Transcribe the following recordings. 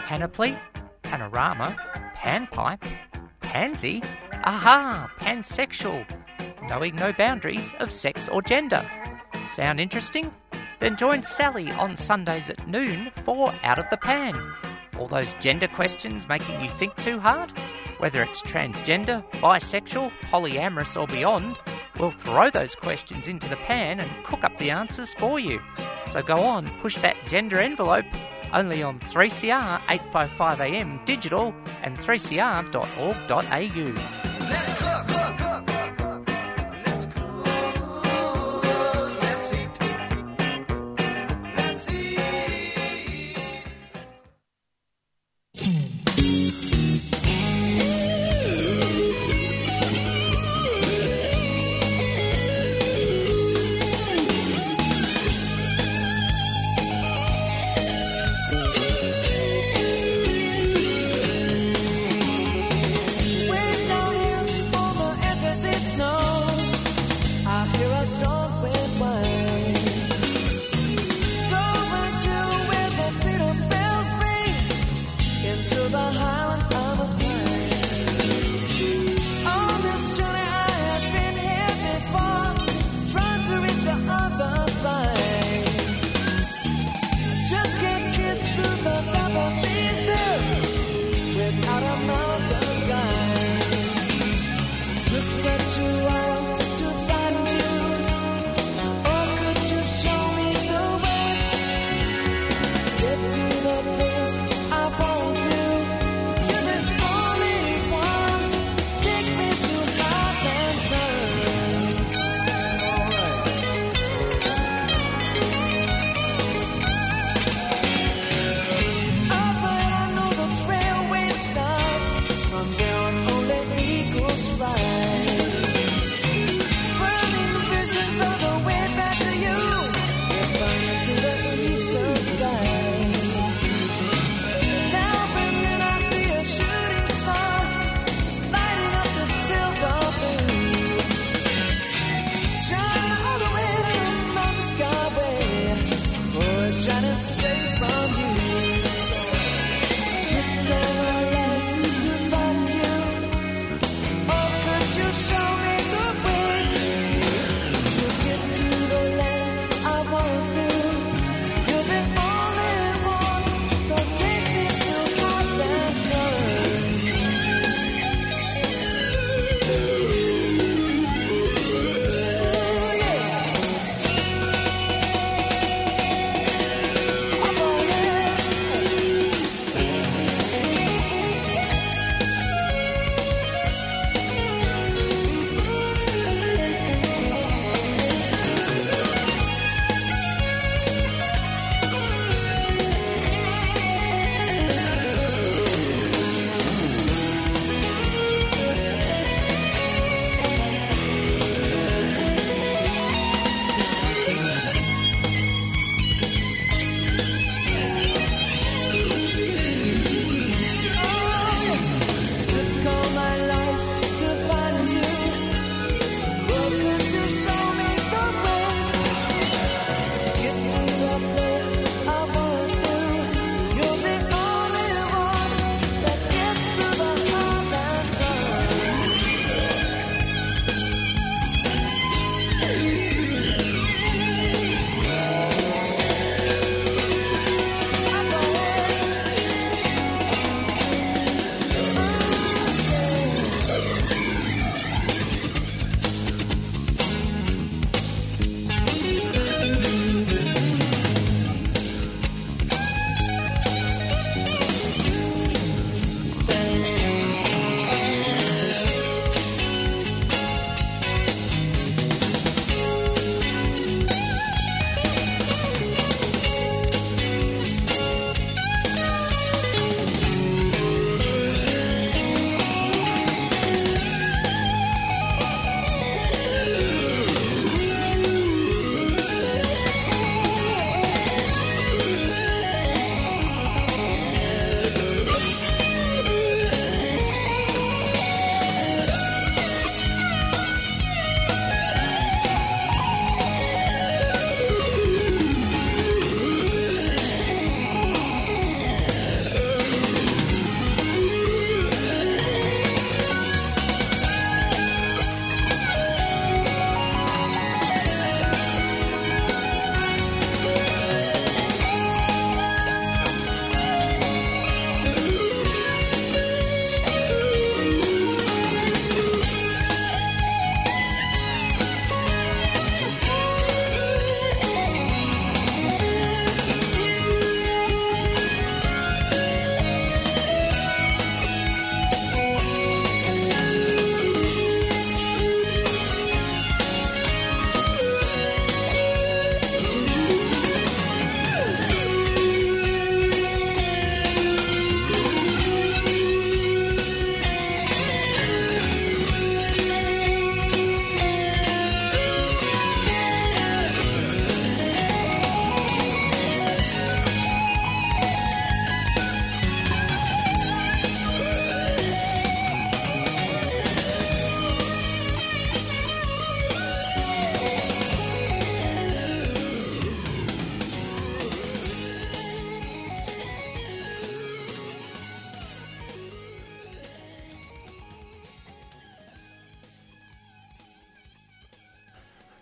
panoply, panorama, panpipe, pansy, aha, pansexual, knowing no boundaries of sex or gender. Sound interesting? Then join Sally on Sundays at noon for Out of the Pan. All those gender questions making you think too hard? Whether it's transgender, bisexual, polyamorous or beyond, we'll throw those questions into the pan and cook up the answers for you. So go on, push that gender envelope, only on 3CR 855am digital and 3cr.org.au. Let's cook, cook, cook, cook, cook. Let's cook. Let's eat. Let's eat. Way down here on the edge of the snows, I hear a storm wind whine. Going to where the freedom bells ring, into the highlands I was flying. On this journey I have been here before, trying to reach the other side. Just can't get through the top of these hills without a mountain guide. Took such a while to find you. Oh, could you show me the way? Get to the place I once knew. You're the only one. Take me through life and turns. Oh, but I know the trailway stops. From there on, only eagles fly. Burning visions of the way back to you. They're burning through the eastern sky. Now and then I see a shooting star, lighting up the silver blue. Shining all the way to the mountain skyway. Oh, it's shining straight from you. Took the land to find you. Oh, could you show me the way to get to the land I once knew? You're the only one, so take me through hot and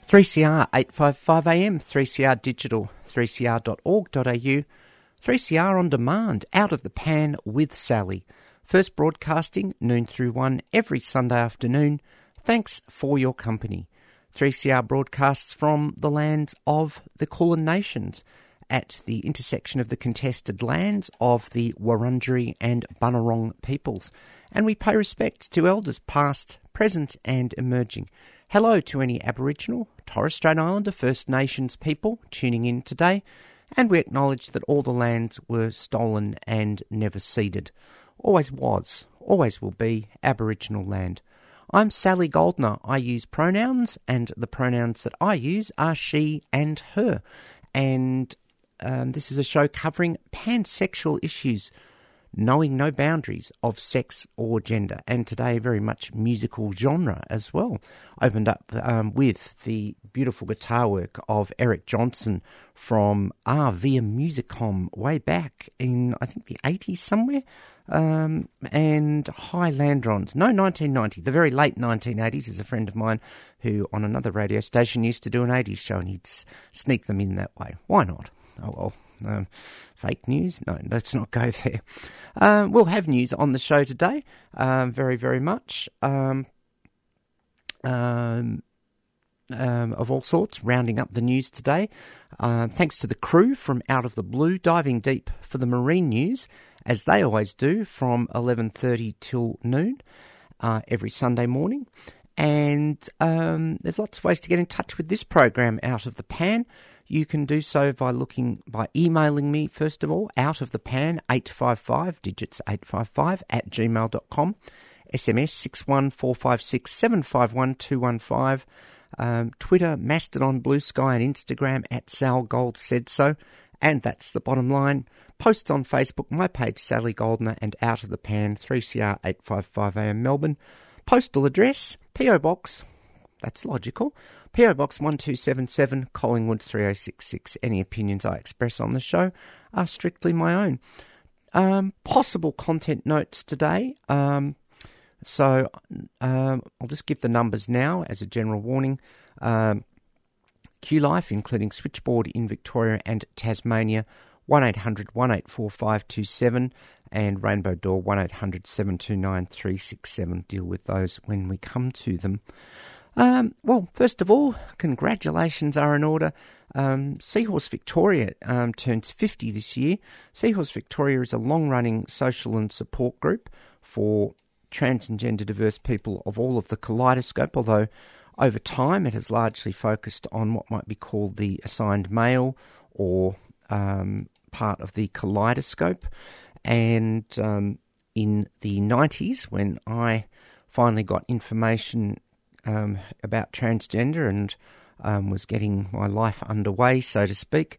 3CR 855 AM, 3CR Digital, 3cr.org.au, 3CR On Demand, Out of the Pan with Sally. First broadcasting, noon through 1, every Sunday afternoon. Thanks for your company. 3CR broadcasts from the lands of the Kulin Nations at the intersection of the contested lands of the Wurundjeri and Bunurong peoples. And we pay respect to elders past, present and emerging. Hello to any Aboriginal, Torres Strait Islander, First Nations people tuning in today, and we acknowledge that all the lands were stolen and never ceded. Always was, always will be Aboriginal land. I'm Sally Goldner. I use pronouns, and the pronouns that I use are she and her. And this is a show covering pansexual issues, knowing no boundaries of sex or gender, and today very much musical genre as well. Opened up with the beautiful guitar work of Eric Johnson from Via Musicom way back in, I think, the 80s somewhere, and Highlandrons. No, 1990, the very late 1980s, is a friend of mine who on another radio station used to do an 80s show, and he'd sneak them in that way. Why not? Oh well, fake news? No, let's not go there. We'll have news on the show today, very, very much, of all sorts, rounding up the news today. Thanks to the crew from Out of the Blue, diving deep for the marine news, as they always do, from 11:30 till noon every Sunday morning. And there's lots of ways to get in touch with this program, Out of the Pan. You can do so by emailing me, first of all, outofthepan855, digits 855, at gmail.com, SMS 61456 751 215, Twitter, Mastodon, Blue Sky and Instagram at Sal Gold Said So, and that's the bottom line. Posts on Facebook, my page Sally Goldner and Out of the Pan, 3CR 855 AM Melbourne. Postal address, P.O. Box, that's logical, P.O. Box 1277, Collingwood 3066. Any opinions I express on the show are strictly my own. Possible content notes today. So I'll just give the numbers now as a general warning. Q-Life, including Switchboard in Victoria and Tasmania, 1800 1844 527, and Rainbow Door 1800 729 367. Deal with those when we come to them. Well, first of all, congratulations are in order. Seahorse Victoria turns 50 this year. Seahorse Victoria is a long-running social and support group for trans and gender diverse people of all of the kaleidoscope, although over time it has largely focused on what might be called the assigned male or part of the kaleidoscope. And in the 90s, when I finally got information about transgender and was getting my life underway, so to speak,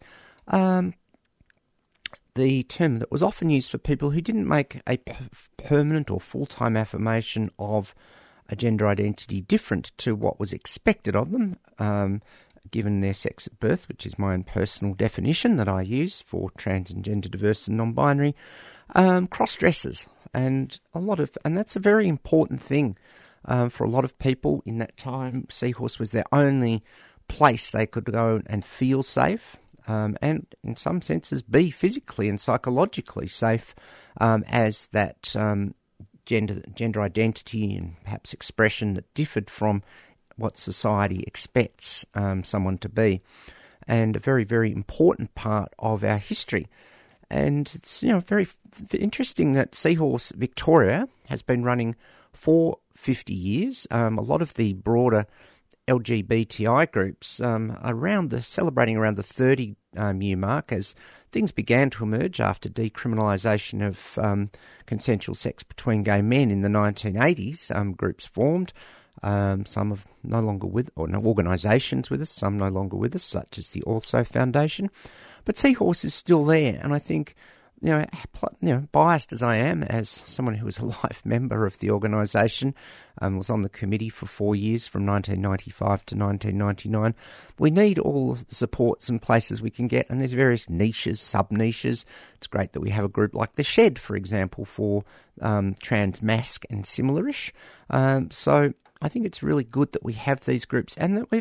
the term that was often used for people who didn't make a permanent or full-time affirmation of a gender identity different to what was expected of them, given their sex at birth, which is my own personal definition that I use for trans and gender diverse and non-binary, cross-dressers. And that's a very important thing. For a lot of people in that time, Seahorse was their only place they could go and feel safe, and in some senses be physically and psychologically safe, as that gender identity and perhaps expression that differed from what society expects someone to be, and a very, very important part of our history. And it's very interesting that Seahorse Victoria has been running for 50 years. A lot of the broader LGBTI groups are celebrating around the 30-year mark as things began to emerge after decriminalisation of consensual sex between gay men in the 1980s. Groups formed. Some are no longer organisations with us, some no longer with us, such as the Also Foundation. But Seahorse is still there, and I think, biased as I am as someone who was a life member of the organisation, was on the committee for 4 years from 1995 to 1999, we need all the supports and places we can get, and there's various niches, sub-niches. It's great that we have a group like The Shed, for example, for trans masc and similar-ish. So I think it's really good that we have these groups and that we've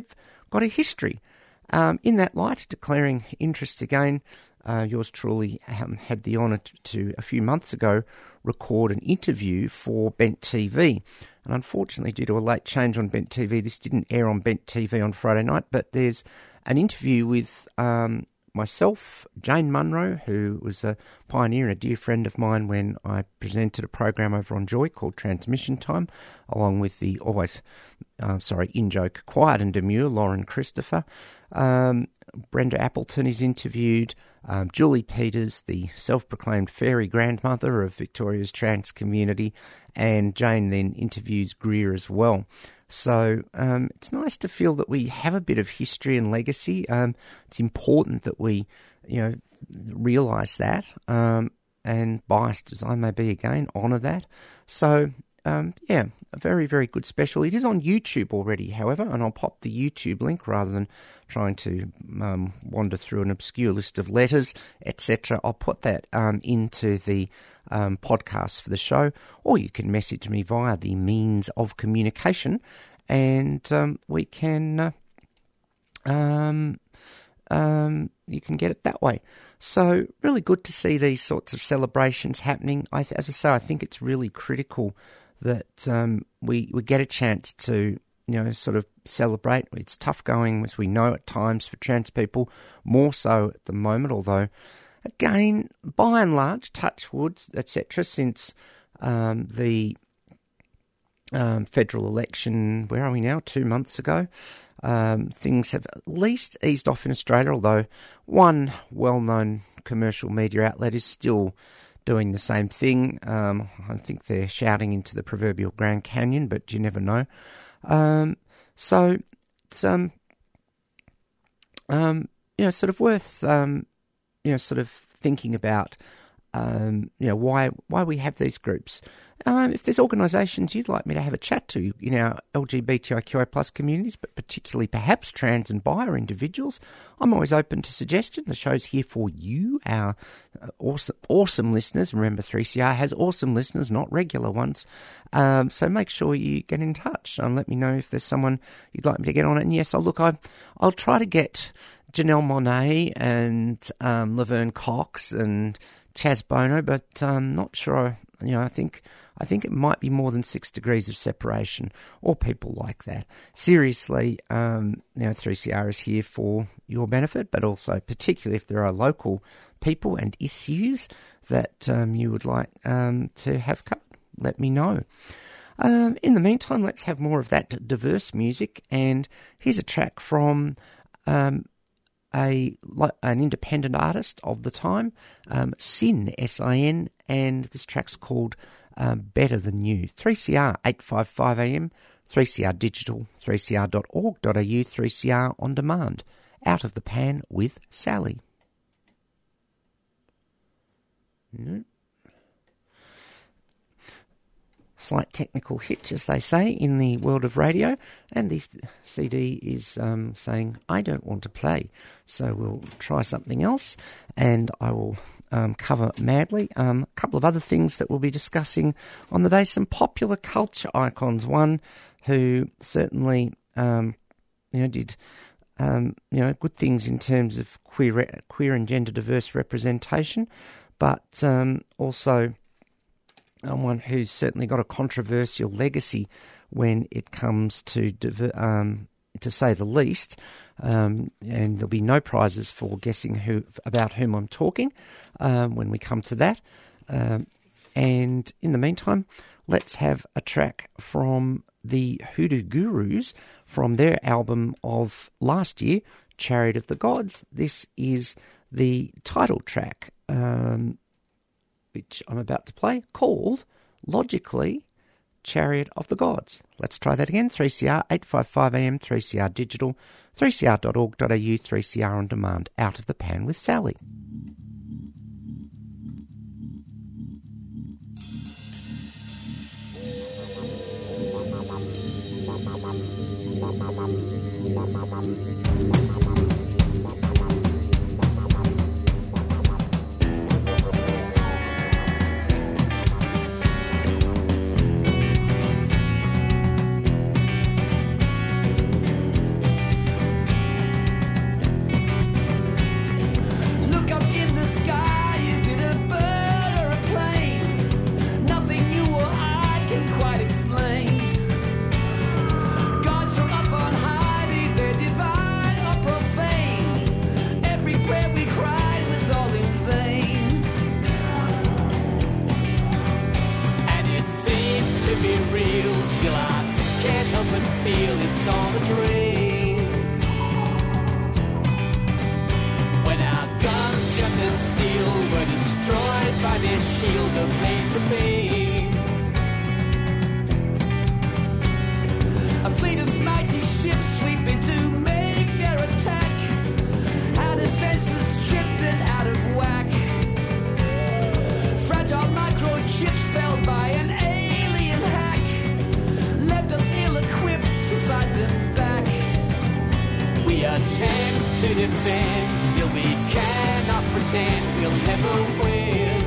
got a history. In that light, declaring interest again, yours truly had the honour to, a few months ago, record an interview for Bent TV. And unfortunately, due to a late change on Bent TV, this didn't air on Bent TV on Friday night, but there's an interview with myself, Jane Munro, who was a pioneer and a dear friend of mine when I presented a program over on Joy called Transmission Time, along with the always, in-joke, quiet and demure Lauren Christopher. Brenda Appleton is interviewed, Julie Peters, the self-proclaimed fairy grandmother of Victoria's trans community, and Jane then interviews Greer as well. So it's nice to feel that we have a bit of history and legacy. It's important that we, realise that, and biased as I may be again, honour that. So, a very, very good special. It is on YouTube already, however, and I'll pop the YouTube link rather than trying to wander through an obscure list of letters, etc. I'll put that into the podcast for the show, or you can message me via the means of communication, and we can you can get it that way. So really good to see these sorts of celebrations happening. As I say, I think it's really critical that we get a chance to sort of celebrate. It's tough going, as we know, at times for trans people, more so at the moment, although again, by and large, touch wood, etc., since the federal election, where are we now, 2 months ago, things have at least eased off in Australia, although one well-known commercial media outlet is still doing the same thing. I think they're shouting into the proverbial Grand Canyon, but you never know. So it's sort of worth sort of thinking about why we have these groups. If there's organisations you'd like me to have a chat to in our LGBTIQA plus communities, but particularly perhaps trans and bi individuals, I'm always open to suggestion. The show's here for you, our awesome listeners. Remember, 3CR has awesome listeners, not regular ones. So make sure you get in touch and let me know if there's someone you'd like me to get on it. And yes, I'll try to get Janelle Monáe and Laverne Cox and Chaz Bono, but I'm not sure. I think it might be more than 6 degrees of separation, or people like that. Seriously, 3CR is here for your benefit, but also particularly if there are local people and issues that you would like to have covered, let me know. In the meantime, let's have more of that diverse music, and here's a track from an independent artist of the time, Sin, S-I-N, and this track's called Better Than You. 3CR 855 AM, 3CR Digital, 3cr.org.au, 3CR On Demand. Out of the Pan with Sally. Slight technical hitch, as they say, in the world of radio, and the CD is saying, I don't want to play, so we'll try something else, and I will cover madly. A couple of other things that we'll be discussing on the day, some popular culture icons, one who certainly did good things in terms of queer and gender diverse representation, but also one who's certainly got a controversial legacy when it comes to say the least, and there'll be no prizes for guessing about whom I'm talking when we come to that. And in the meantime, let's have a track from the Hoodoo Gurus from their album of last year, Chariot of the Gods. This is the title track, which I'm about to play, called, logically, Chariot of the Gods. Let's try that again. 3CR 855 AM, 3CR Digital, 3cr.org.au, 3CR On Demand. Out of the Pan with Sally. feel it's all a dream. When our guns, jet and steel were destroyed by their shield of laser beam. A fleet of mighty ships sweeping to make their attack. Our defenses stripped and out of whack. Fragile microchips felled by an alien hack left us ill-equipped to fight them back. We attempt to defend, still we cannot pretend we'll never win.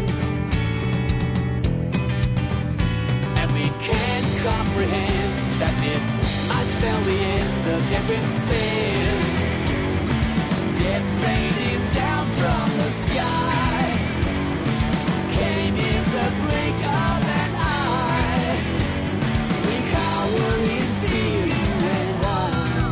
And we can't comprehend that this might spell the end of everything. Death raining down from the sky came in the blink of an eye. We cower in fear, you and I.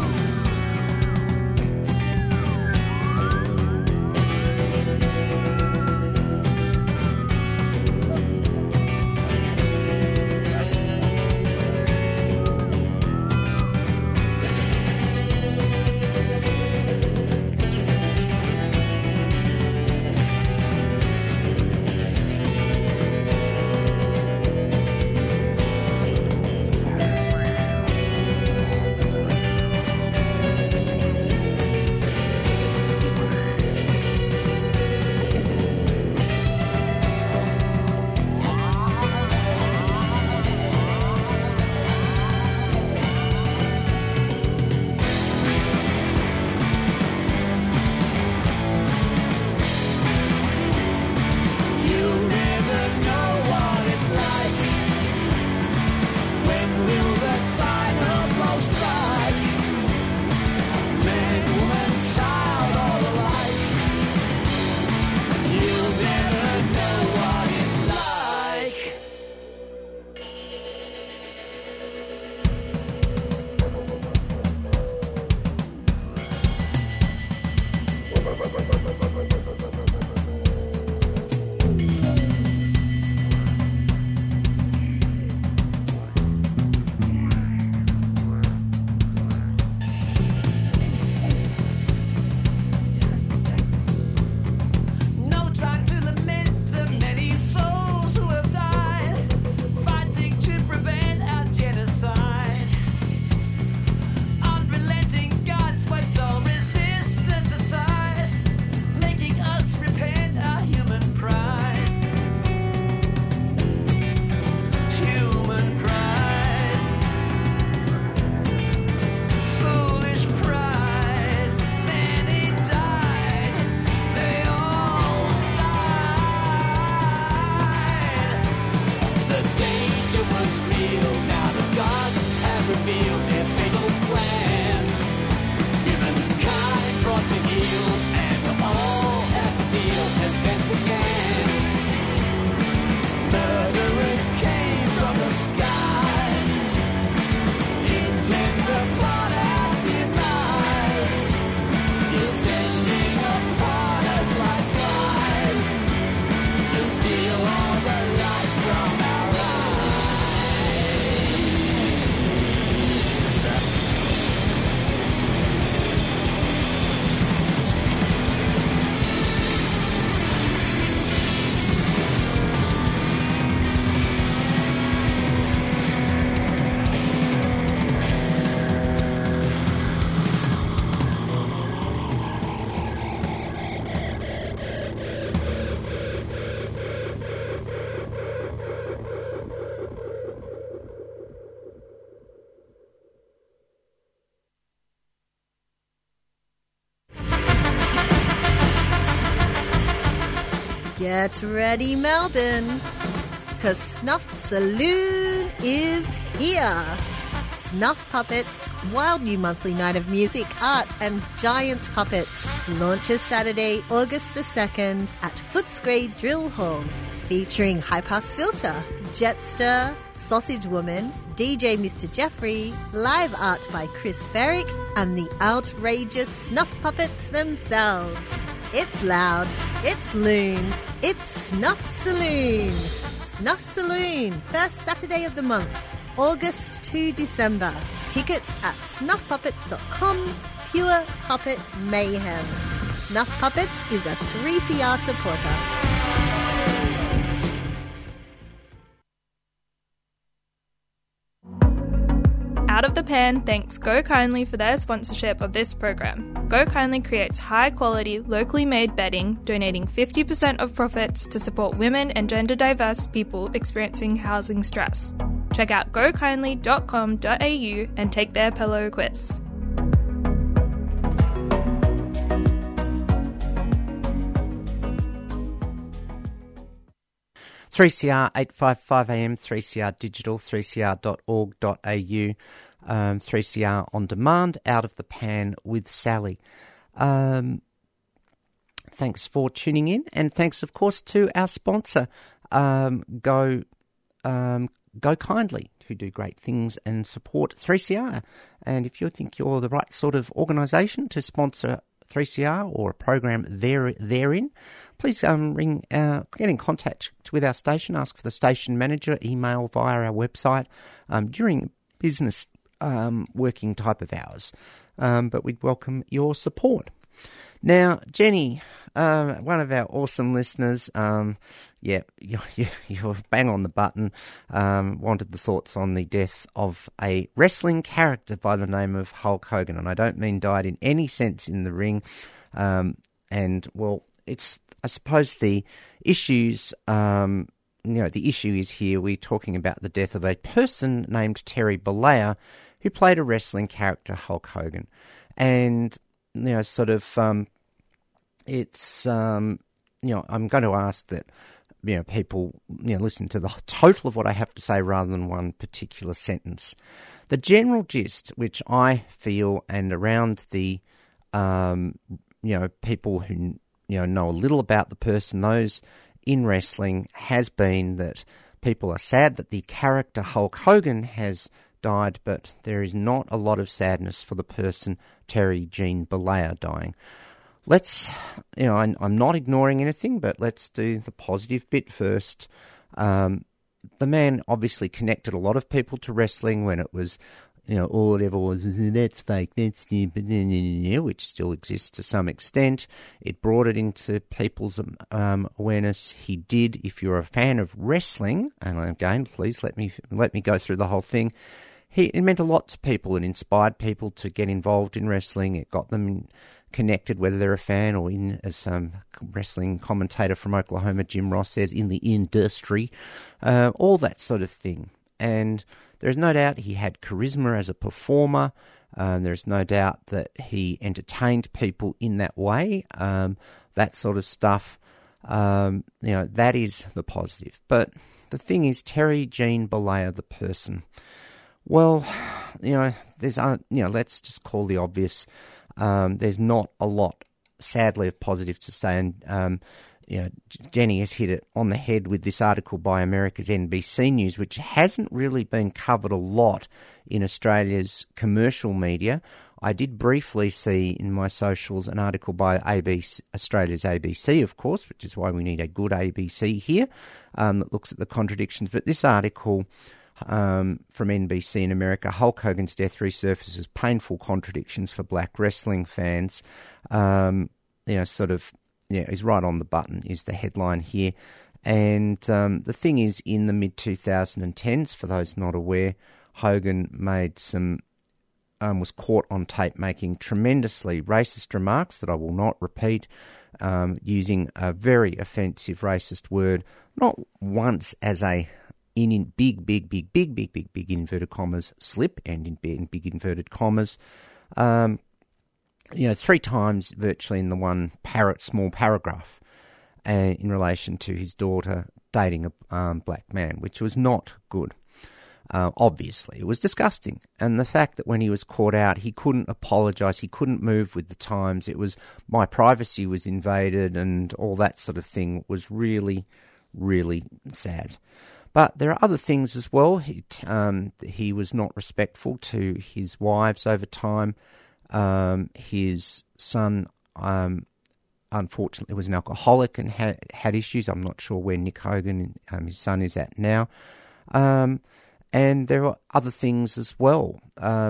Get ready, Melbourne, 'cause Snuff Saloon is here. Snuff Puppets, wild new monthly night of music, art and giant puppets launches Saturday, August the 2nd at Footscray Drill Hall, featuring High Pass Filter, Jetster, Sausage Woman, DJ Mr. Jeffrey, live art by Chris Ferrick, and the outrageous Snuff Puppets themselves. It's loud, it's loon, it's Snuff Saloon. Snuff Saloon, first Saturday of the month. August to December. Tickets at snuffpuppets.com. Pure Puppet Mayhem. Snuff Puppets is a 3CR supporter. Out of the Pan thanks Go Kindly for their sponsorship of this program. Go Kindly creates high-quality, locally made bedding, donating 50% of profits to support women and gender-diverse people experiencing housing stress. Check out gokindly.com.au and take their pillow quiz. 3CR 855 AM, 3CR Digital, 3cr.org.au, 3CR On Demand, Out of the Pan with Sally. Thanks for tuning in, and thanks, of course, to our sponsor, Go Kindly, who do great things and support 3CR. And if you think you're the right sort of organisation to sponsor 3CR or a program therein, please get in contact with our station, ask for the station manager, email via our website during business working type of hours. But we'd welcome your support. Now, Jenny, one of our awesome listeners, you're bang on the button, wanted the thoughts on the death of a wrestling character by the name of Hulk Hogan. And I don't mean died in any sense in the ring. And, well, it's, I suppose the issues, the issue is here, we're talking about the death of a person named Terry Bollea, who played a wrestling character, Hulk Hogan. And, I'm going to ask that, people, listen to the total of what I have to say rather than one particular sentence. The general gist, which I feel, and around the, people who, know a little about the person, those in wrestling, has been that people are sad that the character Hulk Hogan has died, but there is not a lot of sadness for the person Terry Jean Bollea dying. Let's, I'm not ignoring anything, but let's do the positive bit first. The man obviously connected a lot of people to wrestling when it was, whatever was, that's fake, that's stupid, which still exists to some extent. It brought it into people's awareness. He did, if you're a fan of wrestling, and again, please let me go through the whole thing. It meant a lot to people. It inspired people to get involved in wrestling. It got them connected, whether they're a fan or in, as some wrestling commentator from Oklahoma, Jim Ross, says, in the industry, all that sort of thing. And there's no doubt he had charisma as a performer. There's no doubt that he entertained people in that way, that sort of stuff. That is the positive. But the thing is, Terry Jean Bollea, the person, well, there's, let's just call the obvious. There's not a lot, sadly, of positive to say. And, Jenny has hit it on the head with this article by America's NBC News, which hasn't really been covered a lot in Australia's commercial media. I did briefly see in my socials an article by Australia's ABC, of course, which is why we need a good ABC here, that looks at the contradictions. But this article from NBC in America, Hulk Hogan's death resurfaces painful contradictions for black wrestling fans. Is right on the button is the headline here. And the thing is, in the mid-2010s, for those not aware, Hogan made was caught on tape making tremendously racist remarks that I will not repeat, using a very offensive racist word, not once as a in big inverted commas slip, and in big inverted commas, 3 times virtually in the one small paragraph, in relation to his daughter dating a black man, which was not good. Obviously, it was disgusting. And the fact that when he was caught out, he couldn't apologise, he couldn't move with the times, it was my privacy was invaded and all that sort of thing, was really, really sad. But there are other things as well. He was not respectful to his wives over time. His son, unfortunately, was an alcoholic and had issues. I'm not sure where Nick Hogan, his son, is at now. And there are other things as well.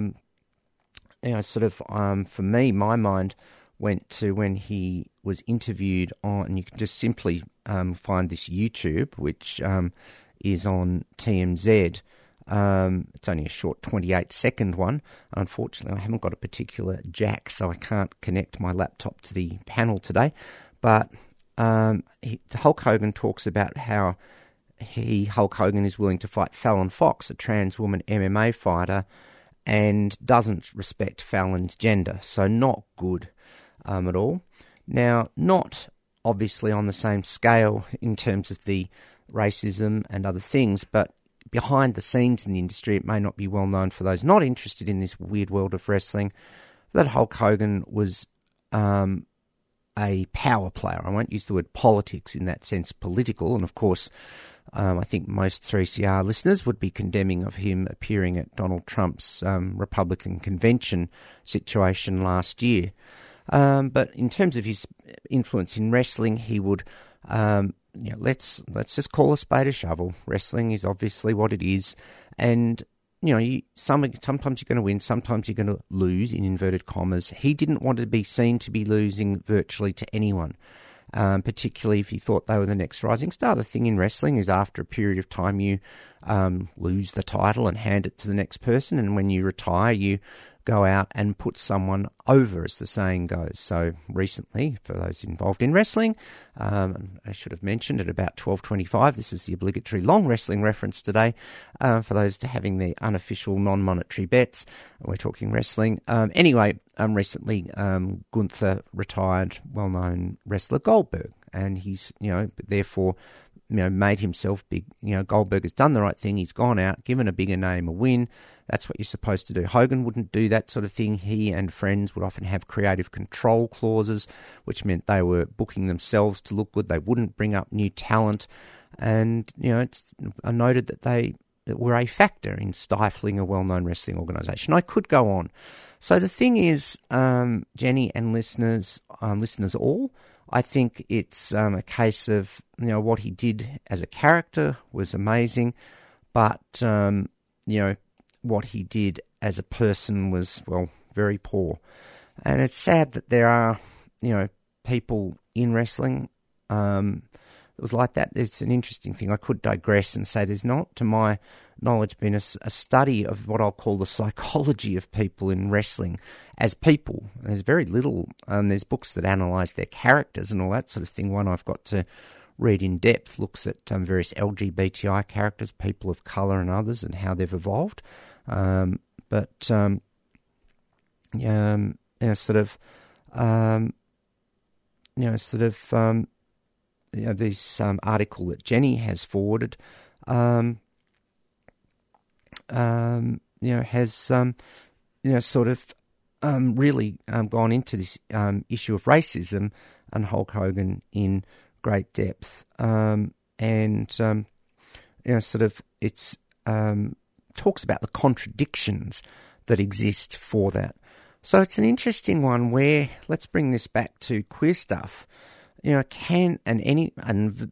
For me, my mind went to when he was interviewed on, you can just simply find this YouTube, which is on TMZ. It's only a short 28-second one. Unfortunately, I haven't got a particular jack, so I can't connect my laptop to the panel today. But Hulk Hogan talks about how Hulk Hogan is willing to fight Fallon Fox, a trans woman MMA fighter, and doesn't respect Fallon's gender. So not good at all. Now, not obviously on the same scale in terms of the racism and other things, but behind the scenes in the industry, it may not be well known for those not interested in this weird world of wrestling, that Hulk Hogan was a power player. I won't use the word politics in that sense, political, and of course, I think most 3CR listeners would be condemning of him appearing at Donald Trump's Republican convention situation last year. But in terms of his influence in wrestling, he would, let's just call a spade a shovel. Wrestling is obviously what it is, and sometimes you're going to win, sometimes you're going to lose, in inverted commas. He didn't want to be seen to be losing virtually to anyone. Particularly if you thought they were the next rising star. The thing in wrestling is after a period of time you lose the title and hand it to the next person, and when you retire you go out and put someone over, as the saying goes. So recently, for those involved in wrestling, I should have mentioned at about 12:25, this is the obligatory long wrestling reference today, for those having the unofficial non-monetary bets. We're talking wrestling. Recently Gunther retired well-known wrestler Goldberg, and he's, therefore, made himself big. Goldberg has done the right thing. He's gone out, given a bigger name a win. That's what you're supposed to do. Hogan wouldn't do that sort of thing. He and friends would often have creative control clauses, which meant they were booking themselves to look good. They wouldn't bring up new talent. And, it's noted that they were a factor in stifling a well-known wrestling organisation. I could go on. So the thing is, Jenny and listeners all, I think it's a case of, what he did as a character was amazing, but, what he did as a person was, very poor. And it's sad that there are, people in wrestling that was like that. It's an interesting thing. I could digress and say there's not, to my knowledge, been a study of what I'll call the psychology of people in wrestling as people. There's very little. There's books that analyse their characters and all that sort of thing. One I've got to read in depth looks at various LGBTI characters, people of colour and others, and how they've evolved. This article that Jenny has forwarded, has really gone into this issue of racism and Hulk Hogan in great depth, it's talks about the contradictions that exist for that. So it's an interesting one where, let's bring this back to queer stuff. Can you, and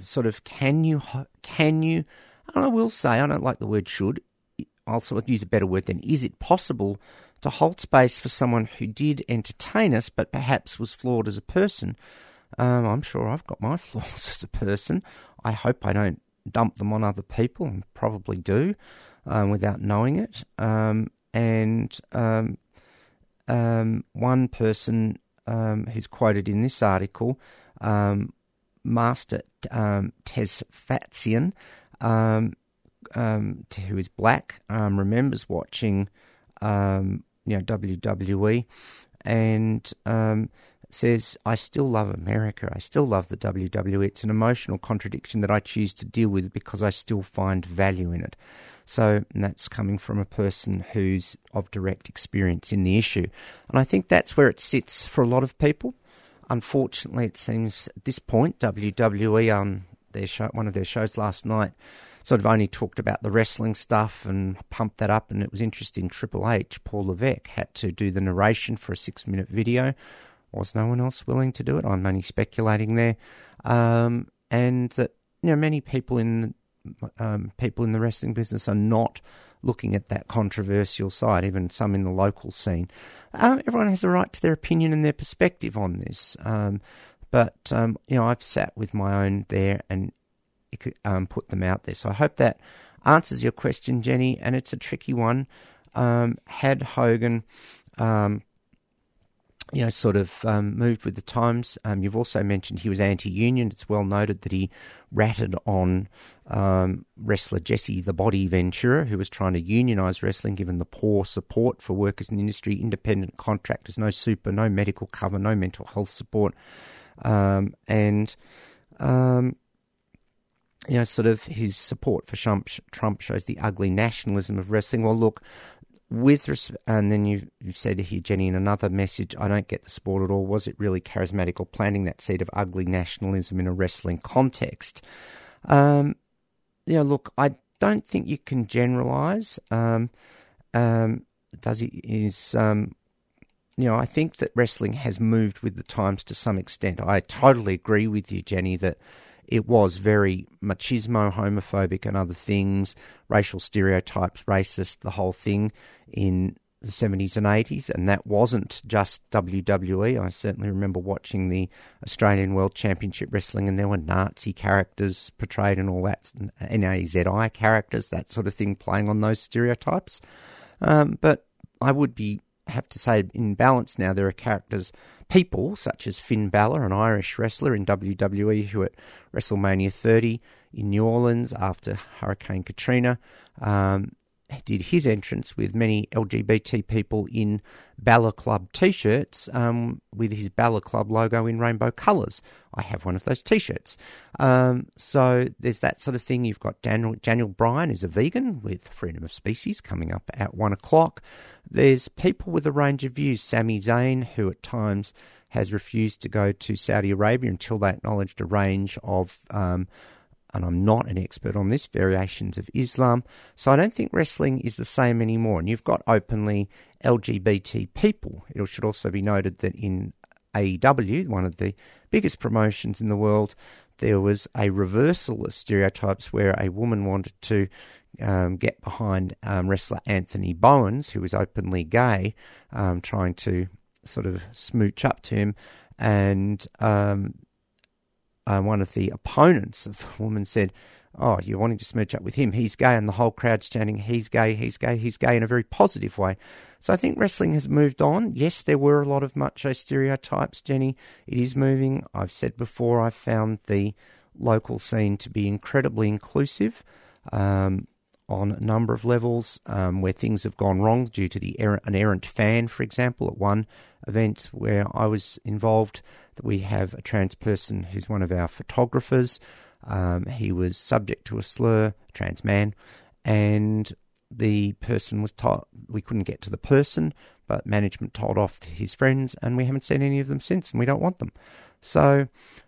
I will say, I don't like the word should, I'll sort of use a better word then, is it possible to hold space for someone who did entertain us but perhaps was flawed as a person? I'm sure I've got my flaws as a person. I hope I don't dump them on other people, and probably do, without knowing it. One person who's quoted in this article, Master Tesfatsion, who is black, remembers watching WWE, and says, "I still love America. I still love the WWE. It's an emotional contradiction that I choose to deal with because I still find value in it." So, and that's coming from a person who's of direct experience in the issue. And I think that's where it sits for a lot of people. Unfortunately, it seems at this point, WWE on their show, one of their shows last night, sort of only talked about the wrestling stuff and pumped that up. And it was interesting, Triple H, Paul Levesque, had to do the narration for a 6-minute video. Was no one else willing to do it? I'm only speculating there. And that, many people in people in the wrestling business are not looking at that controversial side, even some in the local scene. Everyone has a right to their opinion and their perspective on this. But I've sat with my own there and put them out there. So I hope that answers your question, Jenny, and it's a tricky one. Had Hogan moved with the times. You've also mentioned he was anti-union. It's well noted that he ratted on wrestler Jesse the Body Ventura, who was trying to unionise wrestling given the poor support for workers in the industry, independent contractors, no super, no medical cover, no mental health support. His support for Trump shows the ugly nationalism of wrestling. Well, look, and then you've said here, Jenny, in another message, I don't get the sport at all. Was it really charismatic or planting that seed of ugly nationalism in a wrestling context? Look, I don't think you can generalise. I think that wrestling has moved with the times to some extent. I totally agree with you, Jenny, that it was very machismo, homophobic and other things, racial stereotypes, racist, the whole thing in the 70s and 80s, and that wasn't just WWE. I certainly remember watching the Australian World Championship Wrestling, and there were Nazi characters portrayed and all that, Nazi characters, that sort of thing, playing on those stereotypes. But I would have to say, in balance now, there are people such as Finn Balor, an Irish wrestler in WWE, who at WrestleMania 30 in New Orleans after Hurricane Katrina did his entrance with many LGBT people in Balor Club T-shirts with his Balor Club logo in rainbow colours. I have one of those T-shirts. So there's that sort of thing. You've got Daniel Bryan is a vegan with Freedom of Species coming up at 1 o'clock. There's people with a range of views. Sami Zayn, who at times has refused to go to Saudi Arabia until they acknowledged a range of and I'm not an expert on this, variations of Islam. So I don't think wrestling is the same anymore. And you've got openly LGBT people. It should also be noted that in AEW, one of the biggest promotions in the world, there was a reversal of stereotypes where a woman wanted to get behind wrestler Anthony Bowens, who was openly gay, trying to sort of smooch up to him. And one of the opponents of the woman said, "Oh, you're wanting to smooch up with him, he's gay," and the whole crowd chanting, "He's gay, he's gay, he's gay," in a very positive way. So I think wrestling has moved on. Yes, there were a lot of macho stereotypes, Jenny. It is moving. I've said before, I've found the local scene to be incredibly inclusive on a number of levels, where things have gone wrong due to an errant fan, for example. At one event where I was involved, that we have a trans person who's one of our photographers. He was subject to a slur, trans man, and the person was told we couldn't get to the person, but management told off his friends, and we haven't seen any of them since, and we don't want them. So,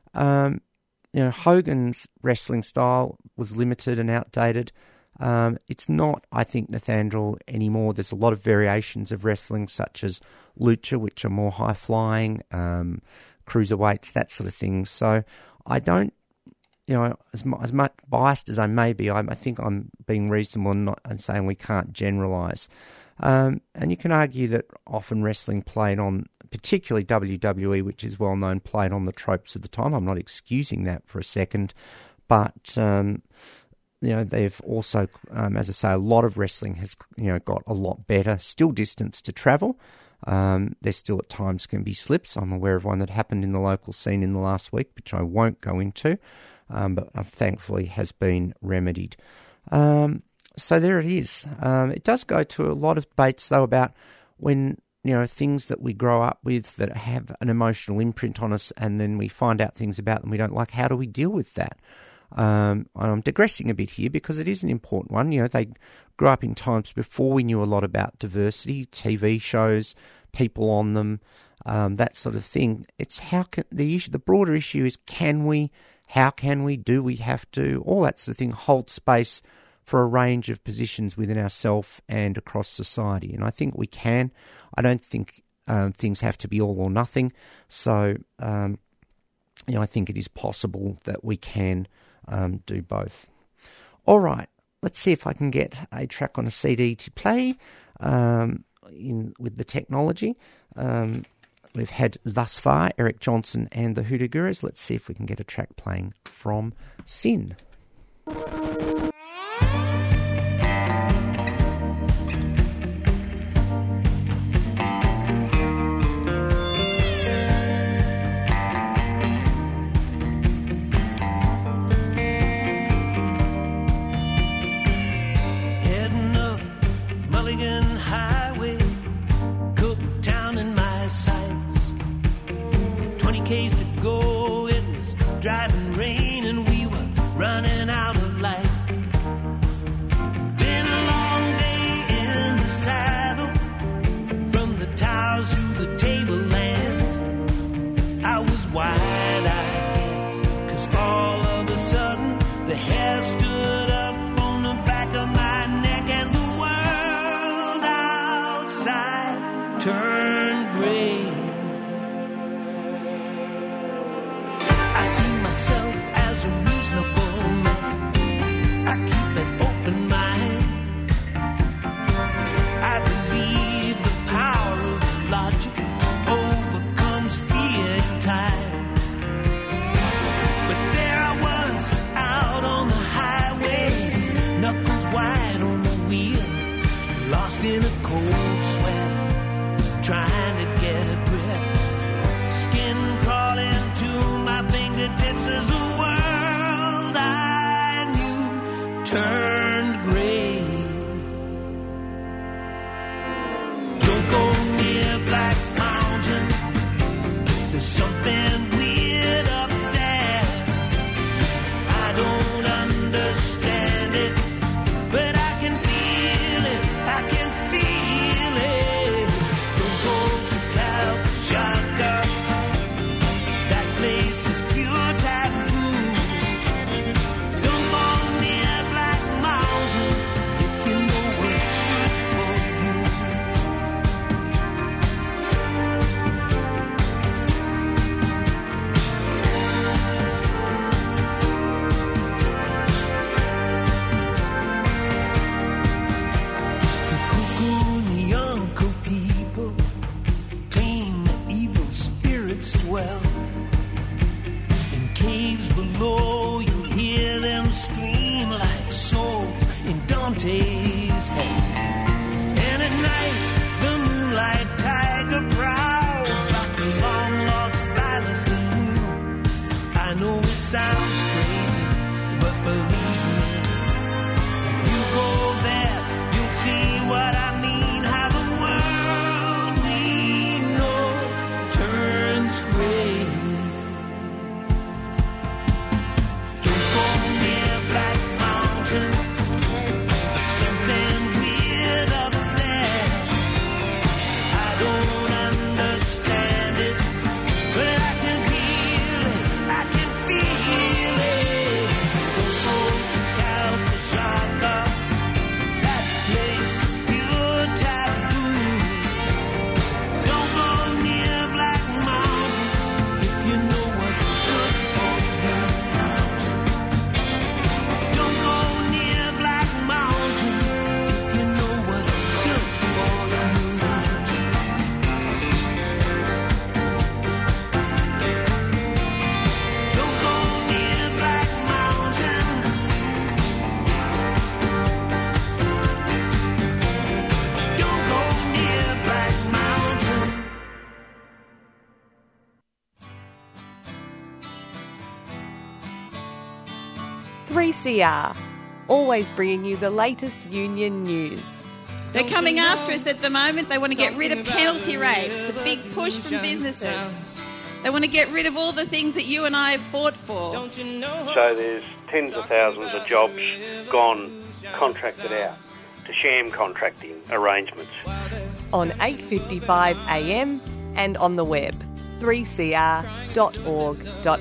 Hogan's wrestling style was limited and outdated. It's not, I think, Nathaniel anymore. There's a lot of variations of wrestling, such as lucha, which are more high-flying, cruiserweights, that sort of thing. So I don't, as much biased as I may be, I think I'm being reasonable and saying we can't generalise. And you can argue that often wrestling played on, particularly WWE, which is well known, played on the tropes of the time. I'm not excusing that for a second, but they've also, as I say, a lot of wrestling has got a lot better. Still distance to travel. There still at times can be slips. I'm aware of one that happened in the local scene in the last week, which I won't go into, but thankfully has been remedied. So there it is. It does go to a lot of debates, though, about when, things that we grow up with that have an emotional imprint on us, and then we find out things about them we don't like. How do we deal with that? I'm digressing a bit here because it is an important one. They grew up in times before we knew a lot about diversity, TV shows, people on them, that sort of thing. It's the broader issue is how can we, do we have to, all that sort of thing, hold space for a range of positions within ourselves and across society. And I think we can. I don't think things have to be all or nothing. So, I think it is possible that we can do both. All right, let's see if I can get a track on a CD to play with the technology. We've had thus far Eric Johnson and the Hoodoo Gurus. Let's see if we can get a track playing from Sin. Heading up Mulligan Highway, Cooktown in my sights. 20 K's to go, it was driving rain and we were running out of light. Been a long day in the saddle, from the towers to the tablelands. I was wide-eyed, guess, 'cause all of a sudden the hair stood up on the back of my neck and the world outside turned gray. I see myself as a reasonable man. I keep an open mind. I believe the power of logic overcomes fear in time. But there I was out on the highway, knuckles wide on the wheel, lost in a cold sweat, trying to get a grip. Skin crawling to my fingertips as the world I knew turned gray. Don't go near Black Mountain, there's something weird up there. I don't understand it, but I can feel it, I can feel it. Don't go to Kalkashaka, that place is pure taboo. Don't go near Black Mountain if you know what's good for you. The Kukunyanko people claim that evil spirits dwell in caves below. You hear them scream like souls in Dante's hell. And at night, the moonlight tiger prowls like the long-lost thylacine. I know it sounds crazy, but believe me, if you go there, you'll see what I mean. How the world we know turns gray. Don't go near Black Mountain, there's something weird up there. I don't understand it, but I can feel it, I can feel it. Don't go to Kalkashaka, that place is pure taboo. Don't go near Black Mountain if you know what's good for you. Don't go near Black Mountain if you know what's good for you. Don't go near Black Mountain. Don't go near Black Mountain. 3CR, always bringing you the latest union news. They're coming after us at the moment. They want to get rid of penalty rates, the big push from businesses. They want to get rid of all the things that you and I have fought for. So there's tens of thousands of jobs gone contracted out to sham contracting arrangements. On 8:55 AM and on the web, 3cr.org.au.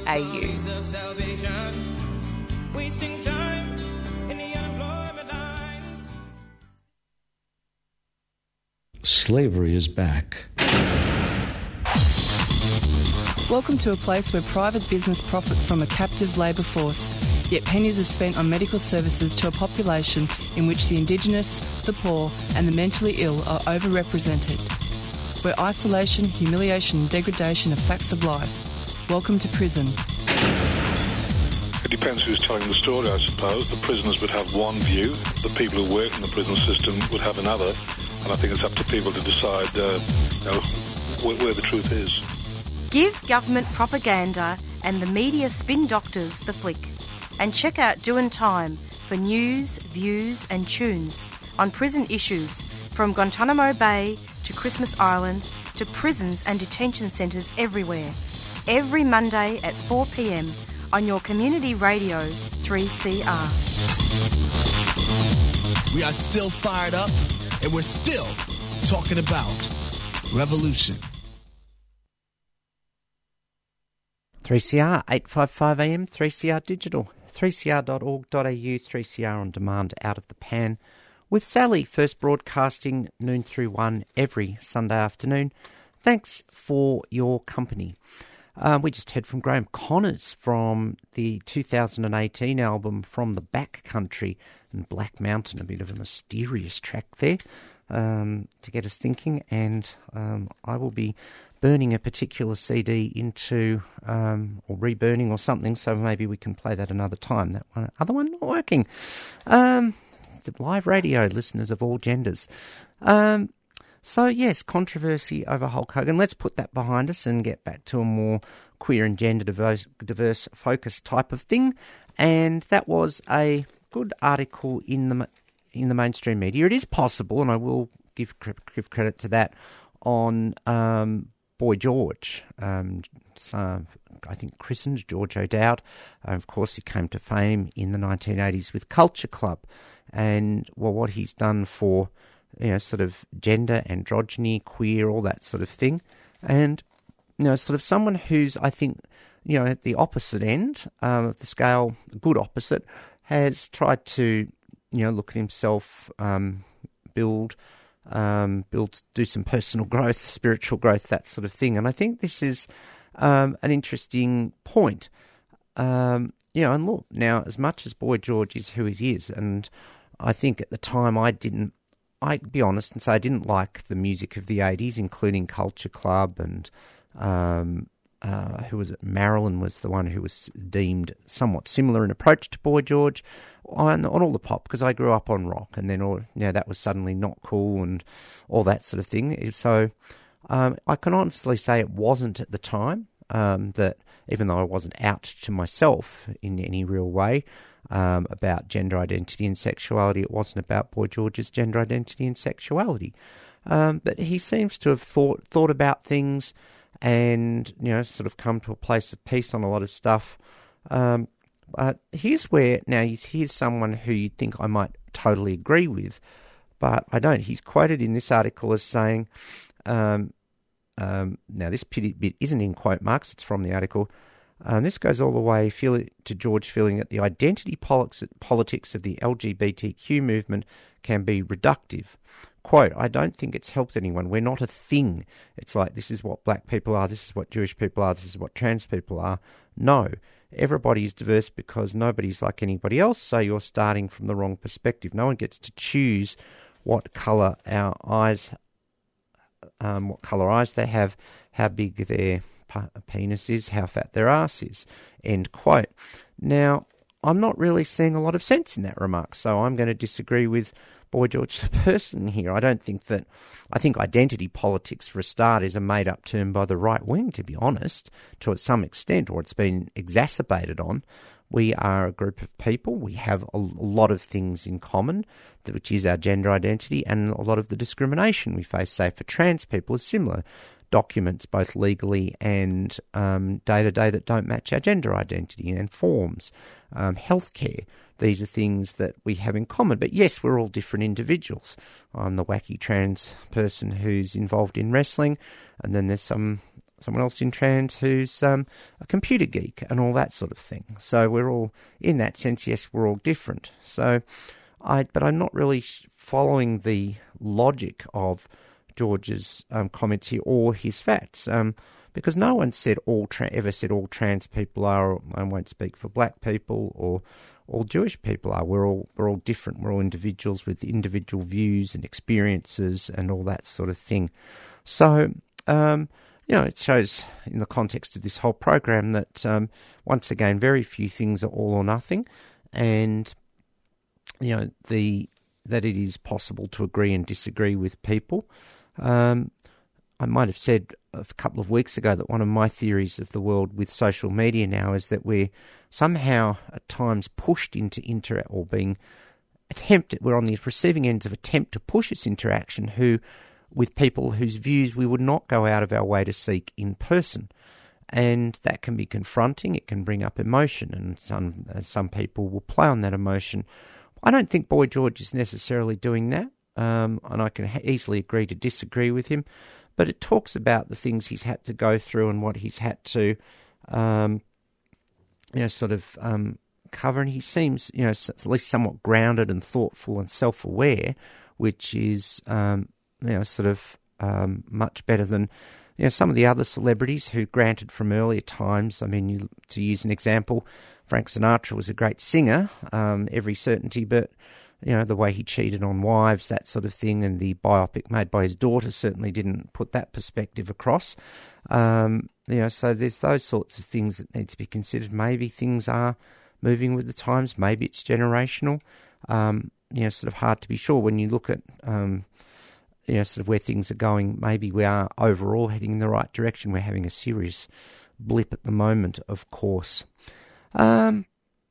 Wasting time in the unemployment lines. Slavery is back. Welcome to a place where private business profit from a captive labour force. yet pennies are spent on medical services to a population in which the Indigenous, the poor and the mentally ill are overrepresented. Where isolation, humiliation and degradation are facts of life. Welcome to prison. It depends who's telling the story, I suppose. The prisoners would have one view, the people who work in the prison system would have another, and I think it's up to people to decide where the truth is. Give government propaganda and the media spin doctors the flick. And check out Doin' Time for news, views and tunes on prison issues from Guantanamo Bay to Christmas Island to prisons and detention centres everywhere. Every Monday at 4 p.m. on your community radio 3CR. We are still fired up and we're still talking about revolution. 3CR, 855 AM, 3CR Digital, 3cr.org.au, 3CR On Demand, Out of the Pan, with Sally, first broadcasting noon through 1 every Sunday afternoon. Thanks for your company. We just heard from Graham Connors from the 2018 album From the Back Country and Black Mountain, a bit of a mysterious track there to get us thinking, and I will be burning a particular CD into, or reburning or something, so maybe we can play that another time. That one, other one not working. Live radio, listeners of all genders. So yes, controversy over Hulk Hogan. Let's put that behind us and get back to a more queer and gender diverse focus type of thing. And that was a good article in the mainstream media. It is possible, and I will give credit to that, on Boy George, so I think christened George O'Dowd. Of course, he came to fame in the 1980s with Culture Club, and what he's done for sort of gender, androgyny, queer, all that sort of thing, and sort of someone who's, I think, at the opposite end of the scale, good opposite, has tried to look at himself, build, do some personal growth, spiritual growth, that sort of thing. And I think this is an interesting point. And look, now, as much as Boy George is who he is, and I think at the time I'd be honest and say I didn't like the music of the 80s, including Culture Club and, who was it? Marilyn was the one who was deemed somewhat similar in approach to Boy George on all the pop, because I grew up on rock, and then that was suddenly not cool and all that sort of thing. So I can honestly say it wasn't at the time, that even though I wasn't out to myself in any real way about gender identity and sexuality, it wasn't about Boy George's gender identity and sexuality. But he seems to have thought about things and, sort of come to a place of peace on a lot of stuff. But here's someone who you'd think I might totally agree with, but I don't. He's quoted in this article as saying, now this bit isn't in quote marks, it's from the article. This goes all the way to George feeling that the identity politics of the LGBTQ movement can be reductive. Quote, I don't think it's helped anyone. We're not a thing. It's like, this is what black people are, this is what Jewish people are, this is what trans people are. No, everybody is diverse because nobody's like anybody else, so you're starting from the wrong perspective. No one gets to choose what colour our eyes, what colour eyes they have, how big their penis is, how fat their ass is, end quote. Now, I'm not really seeing a lot of sense in that remark, so I'm going to disagree with Boy George the person here. I think identity politics, for a start, is a made-up term by the right wing, to be honest, to some extent, or it's been exacerbated on. We are a group of people. We have a lot of things in common, which is our gender identity, and a lot of the discrimination we face, say, for trans people is similar. Documents, both legally and day-to-day, that don't match our gender identity, and forms, healthcare. These are things that we have in common. But yes, we're all different individuals. I'm the wacky trans person who's involved in wrestling, and then there's someone else in trans who's a computer geek and all that sort of thing. So we're all, in that sense, yes, we're all different. But I'm not really following the logic of George's comments here or his facts. because no one said ever said all trans people are, or I won't speak for black people, or all Jewish people are. We're all different. We're all individuals with individual views and experiences and all that sort of thing. So, it shows in the context of this whole program that, once again, very few things are all or nothing, and, that it is possible to agree and disagree with people. I might have said a couple of weeks ago that one of my theories of the world with social media now is that we're somehow at times pushed into we're on the receiving ends of attempt to push this interaction with people whose views we would not go out of our way to seek in person. And that can be confronting, it can bring up emotion, and some people will play on that emotion. I don't think Boy George is necessarily doing that, and I can easily agree to disagree with him, but it talks about the things he's had to go through and what he's had to, cover, and he seems, at least somewhat grounded and thoughtful and self-aware, which is, much better than, some of the other celebrities who, granted from earlier times, I mean, to use an example, Frank Sinatra was a great singer, every certainty, but, the way he cheated on wives, that sort of thing, and the biopic made by his daughter certainly didn't put that perspective across. So there's those sorts of things that need to be considered. Maybe things are moving with the times, maybe it's generational. Sort of hard to be sure when you look at, sort of where things are going. Maybe we are overall heading in the right direction. We're having a serious blip at the moment, of course. An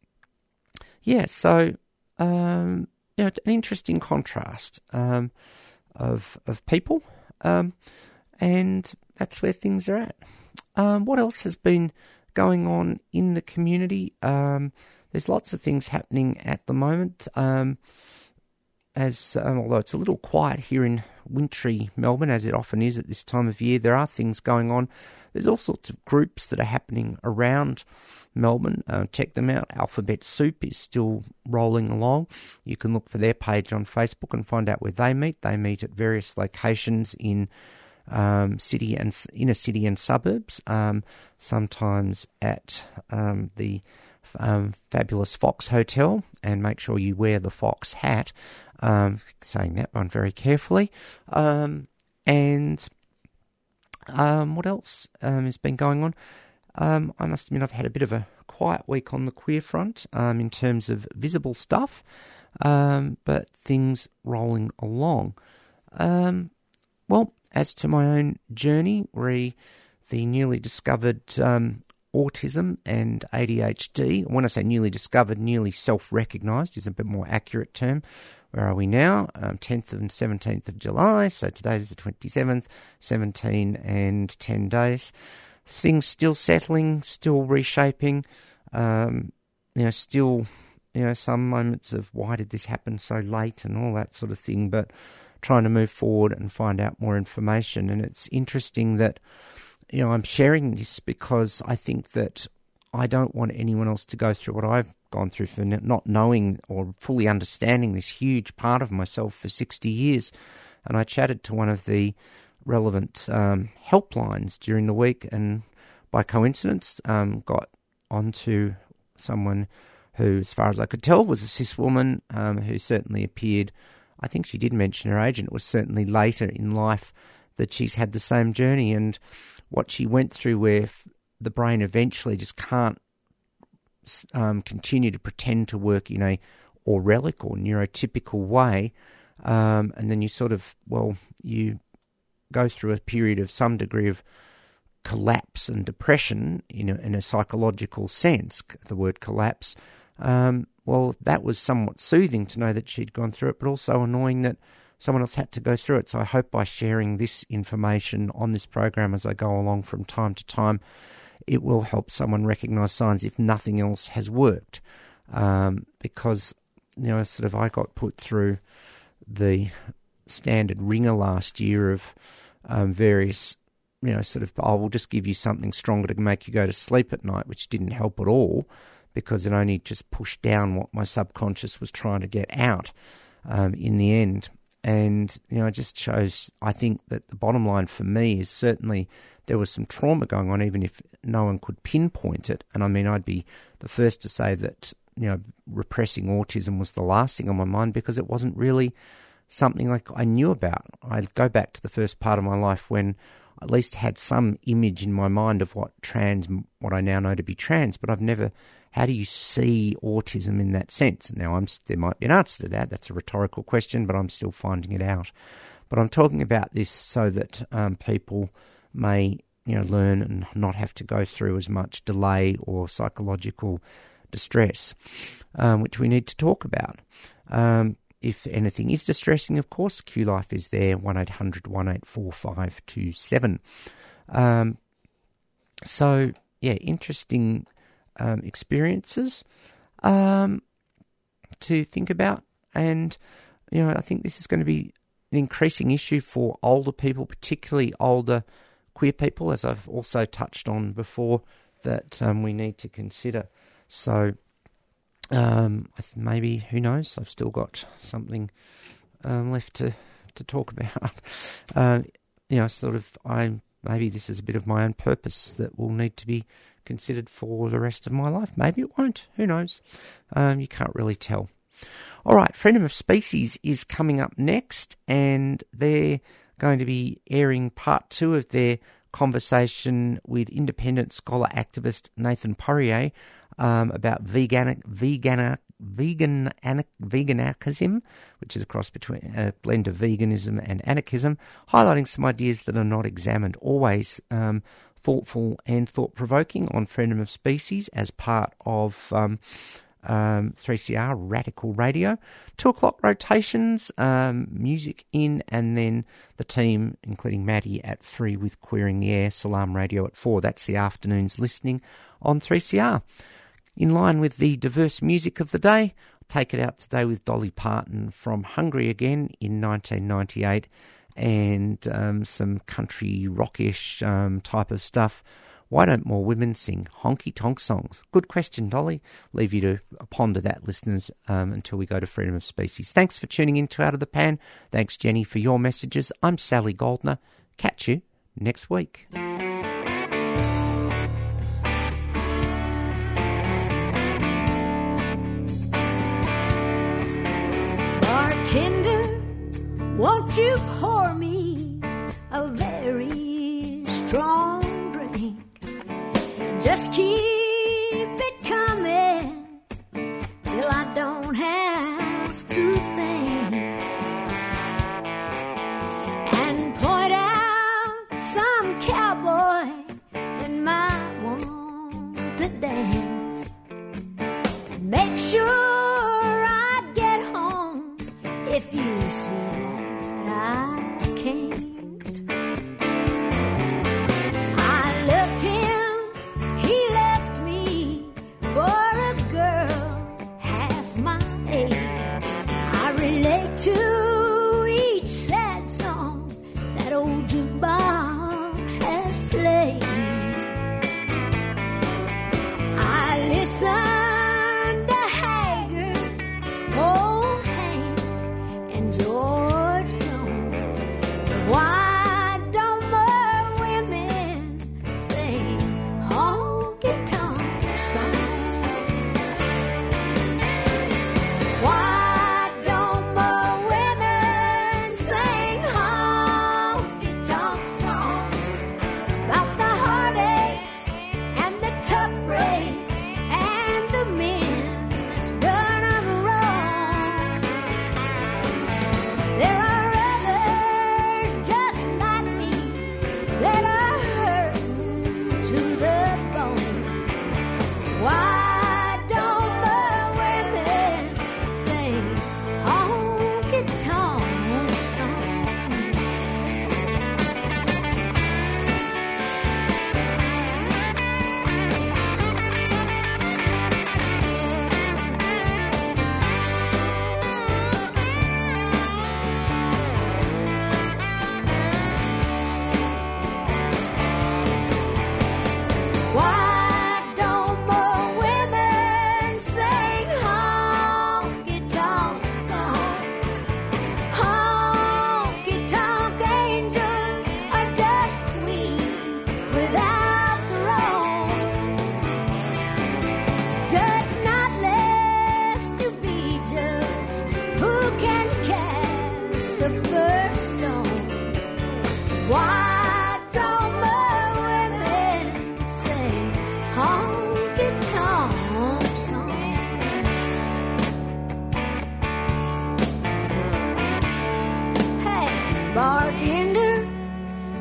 interesting contrast of people, and that's where things are at. What else has been going on in the community? There's lots of things happening at the moment. Although it's a little quiet here in wintry Melbourne, as it often is at this time of year, there are things going on. There's all sorts of groups that are happening around Melbourne. Check them out. Alphabet Soup is still rolling along. You can look for their page on Facebook and find out where they meet. They meet at various locations in city and inner city and suburbs. Sometimes at the fabulous Fox Hotel, and make sure you wear the Fox hat. Saying that one very carefully. What else has been going on? I must admit I've had a bit of a quiet week on the queer front in terms of visible stuff, but things rolling along. As to my own journey, the newly discovered autism and ADHD, when I say newly discovered, newly self-recognised is a bit more accurate term. Where are we now? 10th and 17th of July, so today is the 27th, 17 and 10 days. Things still settling, still reshaping, still, some moments of why did this happen so late and all that sort of thing, but trying to move forward and find out more information. And it's interesting that, I'm sharing this because I think that I don't want anyone else to go through what I've gone through for not knowing or fully understanding this huge part of myself for 60 years. And I chatted to one of the relevant helplines during the week, and by coincidence got onto someone who, as far as I could tell, was a cis woman who certainly appeared, I think she did mention her age, and it was certainly later in life that she's had the same journey, and what she went through where the brain eventually just can't continue to pretend to work in a Aurelic or neurotypical way, and then you go through a period of some degree of collapse and depression in a psychological sense, the word collapse. That was somewhat soothing to know that she'd gone through it, but also annoying that someone else had to go through it. So I hope by sharing this information on this program as I go along from time to time, it will help someone recognise signs if nothing else has worked. Because, I got put through the standard ringer last year of various, I will just give you something stronger to make you go to sleep at night, which didn't help at all because it only just pushed down what my subconscious was trying to get out in the end. And, it just shows, I think that the bottom line for me is certainly there was some trauma going on, even if no one could pinpoint it. And I mean, I'd be the first to say that, repressing autism was the last thing on my mind because it wasn't really something like I knew about. I go back to the first part of my life when I at least had some image in my mind of what I now know to be trans, but I've never, how do you see autism in that sense? Now, there might be an answer to that. That's a rhetorical question, but I'm still finding it out. But I'm talking about this so that people may, learn and not have to go through as much delay or psychological distress, which we need to talk about. If anything is distressing, of course, QLife is there, 1800 184 527. So, yeah, interesting experiences to think about. And, I think this is going to be an increasing issue for older people, particularly older queer people, as I've also touched on before, that we need to consider. So, maybe, who knows, I've still got something left to talk about. Maybe this is a bit of my own purpose that will need to be considered for the rest of my life. Maybe it won't, who knows. You can't really tell. All right, Freedom of Species is coming up next, and they're going to be airing part 2 of their conversation with independent scholar activist Nathan Poirier about veganism, which is a cross between a blend of veganism and anarchism, highlighting some ideas that are not examined, always thoughtful and thought-provoking on Freedom of Species as part of 3CR Radical Radio. 2 o'clock rotations, music in, and then the team, including Maddie, at 3 with Queering the Air, Salam Radio at 4. That's the afternoon's listening on 3CR. In line with the diverse music of the day, I'll take it out today with Dolly Parton from Hungary again in 1998, and some country rockish type of stuff. Why don't more women sing honky-tonk songs? Good question, Dolly. Leave you to ponder that, listeners, until we go to Freedom of Species. Thanks for tuning in to Out of the Pan. Thanks, Jenny, for your messages. I'm Sally Goldner. Catch you next week. Bartender, won't you pour me a very strong drink? Just keep it coming till I don't have to think, and point out some cowboy that might want to dance. Make sure I get home if you see that I can't. I left him, he left me for a girl half my age. I relate to each sad song that old jukebox has played. I listen to Haggard, old Hank, and George Jones. Why don't more women sing honky-tonk songs? Why don't more women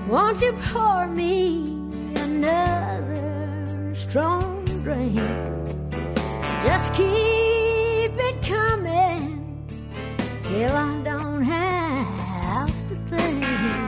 Won't you pour me another strong drink? Just keep it coming till I don't have to think.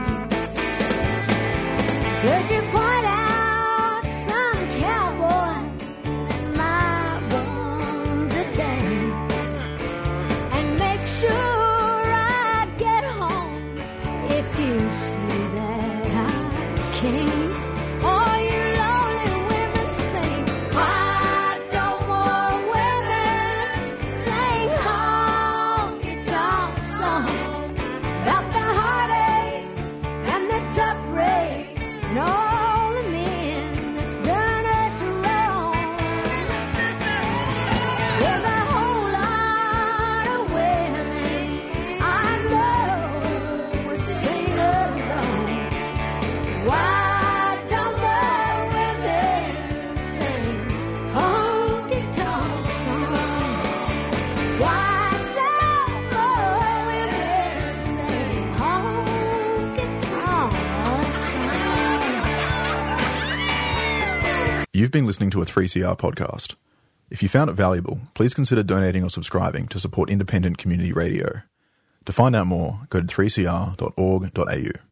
Could you point out some cowboy that might want to dance and make sure I get home if you see that I can't? All you lonely women sing, why don't more women sing honky-tonk songs about the heartaches and the tough breaks and all the men that's done us wrong? There's a whole lot of women I know would sing along. Why don't more women sing honky-tonk songs? Why don't more women sing honky-tonk songs? You've been listening to a 3CR podcast. If you found it valuable, please consider donating or subscribing to support independent community radio. To find out more, go to 3cr.org.au.